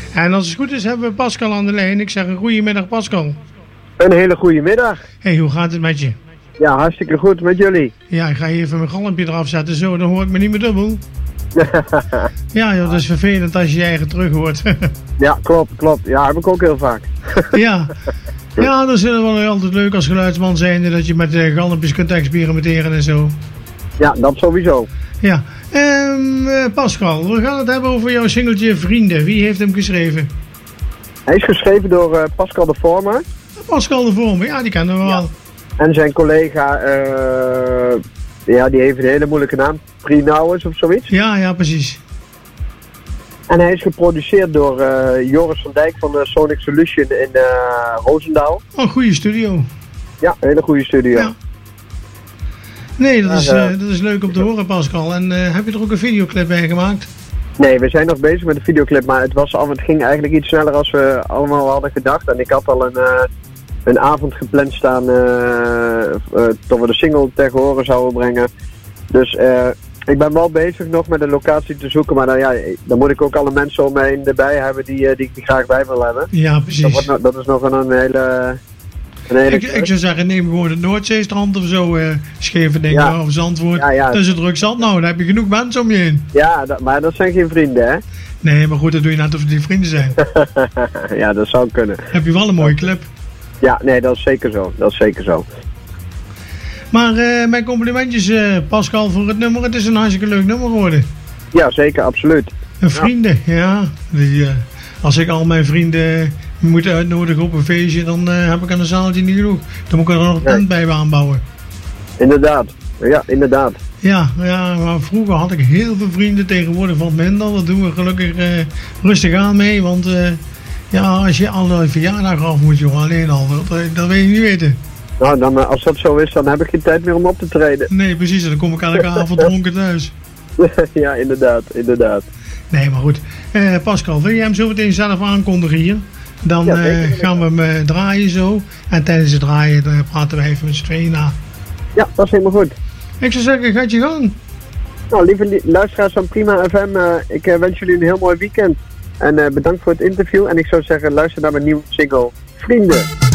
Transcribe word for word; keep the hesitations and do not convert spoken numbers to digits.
En als het goed is hebben we Pascal aan de lijn. Ik zeg een goedemiddag Pascal. Een hele goede middag. Hey, hoe gaat het met je? Ja, hartstikke goed met jullie. Ja, ik ga even mijn galmpje eraf zetten, zo, dan hoor ik me niet meer dubbel. Ja, joh, dat is vervelend als je je eigen terug hoort. Ja, klopt, klopt. Ja, heb ik ook heel vaak. Ja. Ja, dat is wel altijd leuk als geluidsman zijnde dat je met uh, galmpjes kunt experimenteren en zo. Ja, dat sowieso. Ja. Um, uh, Pascal, we gaan het hebben over jouw singeltje Vrienden. Wie heeft hem geschreven? Hij is geschreven door uh, Pascal de Vormer. Pascal de Vormer, ja, die kennen we wel. Ja. En zijn collega, uh, ja, die heeft een hele moeilijke naam. Prinauwers of zoiets. Ja, ja, precies. En hij is geproduceerd door uh, Joris van Dijk van de Sonic Solution in uh, Roosendaal. Oh, een goede studio. Ja, een hele goede studio. Ja. Nee, dat is, uh, dat is leuk om te horen, Pascal. En uh, heb je er ook een videoclip bij gemaakt? Nee, we zijn nog bezig met de videoclip, maar het, was al, het ging eigenlijk iets sneller als we allemaal hadden gedacht. En ik had al een, uh, een avond gepland staan uh, uh, tot we de single tegen horen zouden brengen. Dus uh, ik ben wel bezig nog met een locatie te zoeken, maar dan, ja, dan moet ik ook alle mensen om me heen erbij hebben die, uh, die ik graag bij wil hebben. Ja, precies. Dat, wordt, no- dat is nog een, een hele... Een hele ik, ik zou zeggen, neem gewoon het Noordzeestrand of zo, uh, Scheveningen ja. of Zandvoort. Ja, ja. Dat is het druk zat nou, dan heb je genoeg mensen om je heen. Ja, dat, maar dat zijn geen vrienden, hè? Nee, maar goed, dat doe je net of die vrienden zijn. Ja, dat zou kunnen. Heb je wel een mooie clip. Ja, nee, dat is zeker zo. Dat is zeker zo. Maar uh, mijn complimentjes, uh, Pascal, voor het nummer. Het is een hartstikke leuk nummer geworden. Ja, zeker, absoluut. En vrienden, ja. ja die, uh, als ik al mijn vrienden moet uitnodigen op een feestje, dan uh, heb ik aan een zaaltje niet genoeg. Dan moet ik er nog een tent bij aanbouwen. Inderdaad, ja, inderdaad. Ja, ja, maar vroeger had ik heel veel vrienden, tegenwoordig valt minder. Dat doen we gelukkig uh, rustig aan mee, want uh, ja, als je alle verjaardagen af moet, jongen, alleen al, dat, dat wil je niet weten. Nou, dan, als dat zo is, dan heb ik geen tijd meer om op te treden. Nee, precies, dan kom ik elke avond dronken thuis. Ja, inderdaad, inderdaad. Nee, maar goed. Uh, Pascal, wil jij hem zo meteen zelf aankondigen hier? Dan ja, uh, gaan we hem uh, draaien zo. En tijdens het draaien uh, praten we even met z'n tweeën na. Ja, dat is helemaal goed. Ik zou zeggen, gaat je gang. Nou, lieve li- luisteraars van Prima F M, uh, ik uh, wens jullie een heel mooi weekend. En uh, bedankt voor het interview. En ik zou zeggen, luister naar mijn nieuwe single, Vrienden.